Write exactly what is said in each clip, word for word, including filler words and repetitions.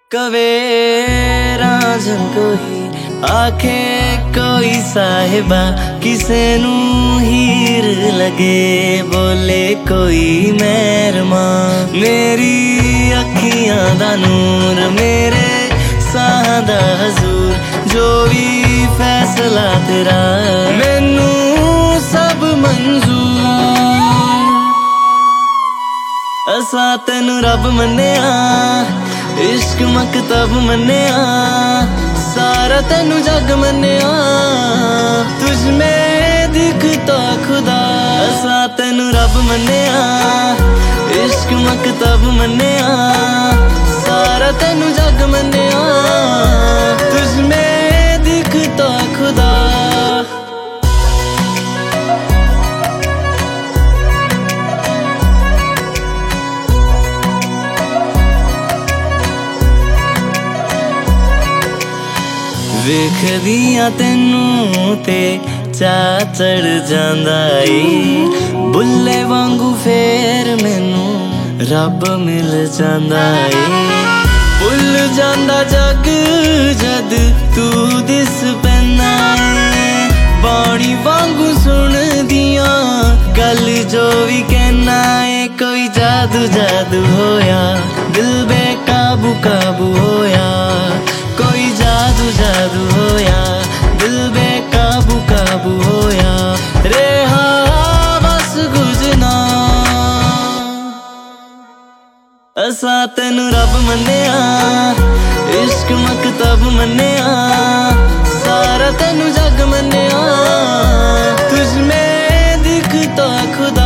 कवे राजन कोई आखे कोई साहिबा किसे नू हीर लगे बोले कोई मेहरमा मेरी अखियां दा नूर मेरे साह दा हजूर जो भी फैसला तेरा मैनू सब मंजूर असा तेनू रब मन्निया इश्क मकतब मन्निया सारा तेनू जग मन्निया तुझ में दिखता खुदा असा तेनू रब मन्निया इश्क मकतब मन्निया सारा तेनू जग मन्निया तुझ में दिखता खुदा वेखदियां तेनू ते चा चढ़ जांदा ई बुल्ले वांगू फेर मैनू रब मिल जांदा ई भुल जांदा जग जद तू दिस पैना है बाणी वांगू सुन दियां गल जो भी कहना है कोई जादू जादू होया दिल बेकाबू काबू होया कोई जादू जादू होया दिल बेकाबू काबू होया रेहा बस गुजना असा तेनू रब मन्निया इश्क मकतब मन्निया सारा तेनू जग मन्निया तुझ में दिखता खुदा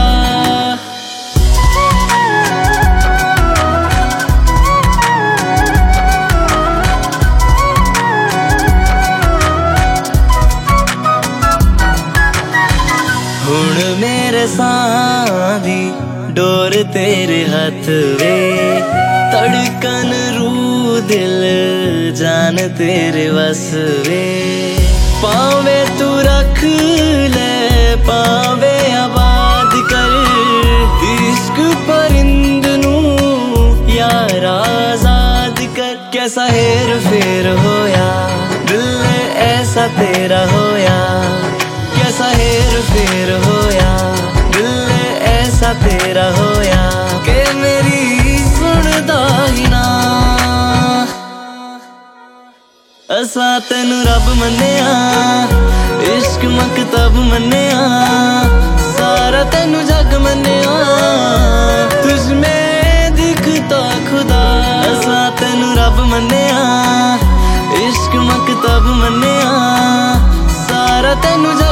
हुण मेरे सां दी डोर तेरे हथ वे धड़कन रू दिल जान तेरे वस वे पावे तू रख ले पावे आबाद कर इश्क परिंद नू यार आजाद कर कैसा हेर फेर होया दिल ऐसा तेरा होया कैसा हेर फेर होया दिल ऐसा तेरा होया के मेरी सुनदा ही ना असा तेनू रब मन्निया इश्क मकतब मन्निया सारा तेनू जग मन्निया तुझ में दिखता खुदा असा तेनू रब मन्निया इश्क मकतब मन्निया सारा तेनू जग